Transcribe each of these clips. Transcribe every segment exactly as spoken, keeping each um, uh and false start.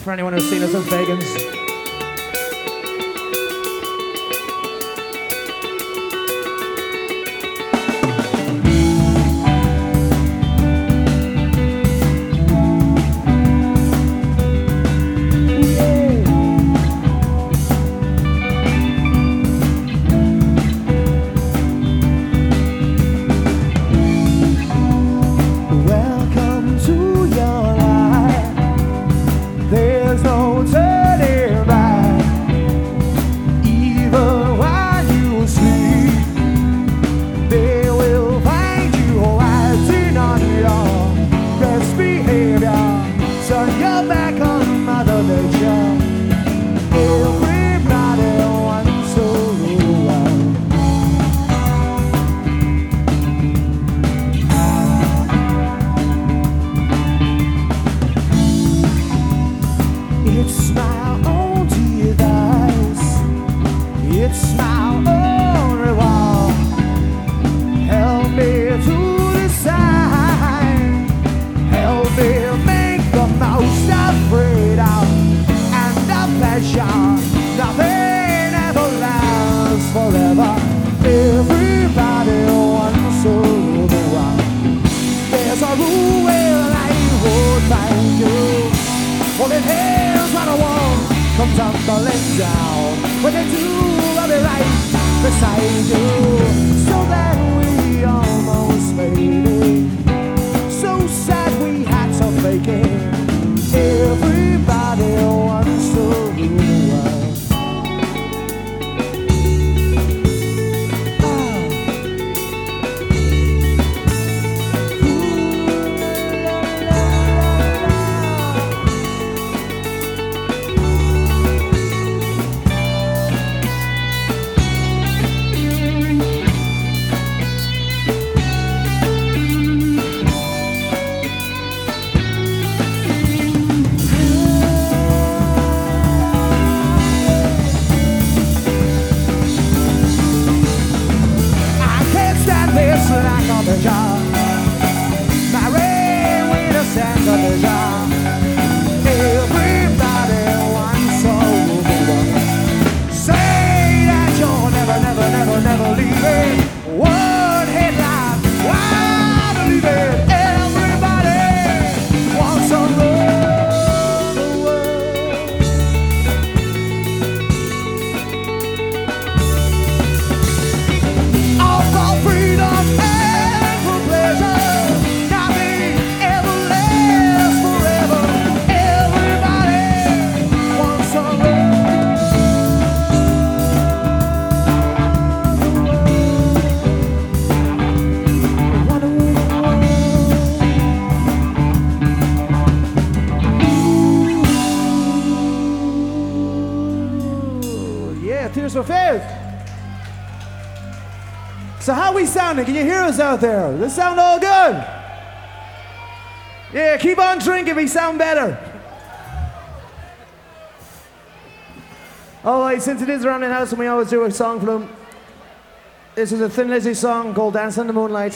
For anyone who's seen us as pagans. So how we sounding? Can you hear us out there? Does it sound all good? Yeah, keep on drinking, we sound better. All right, since it is around the house and we always do a song for them, this is a Thin Lizzy song called Dance in the Moonlight.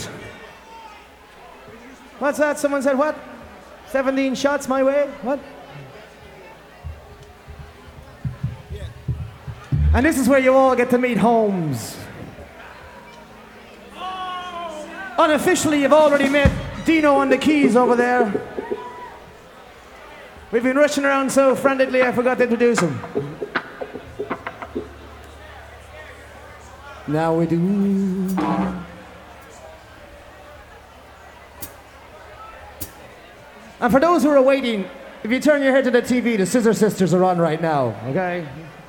What's that? Someone said what? seventeen shots my way? What? And this is where you all get to meet Holmes. Unofficially, you've already met Dino on the keys over there. We've been rushing around so frantically I forgot to introduce him. Now we do. And for those who are waiting, if you turn your head to the T V, the Scissor Sisters are on right now, okay?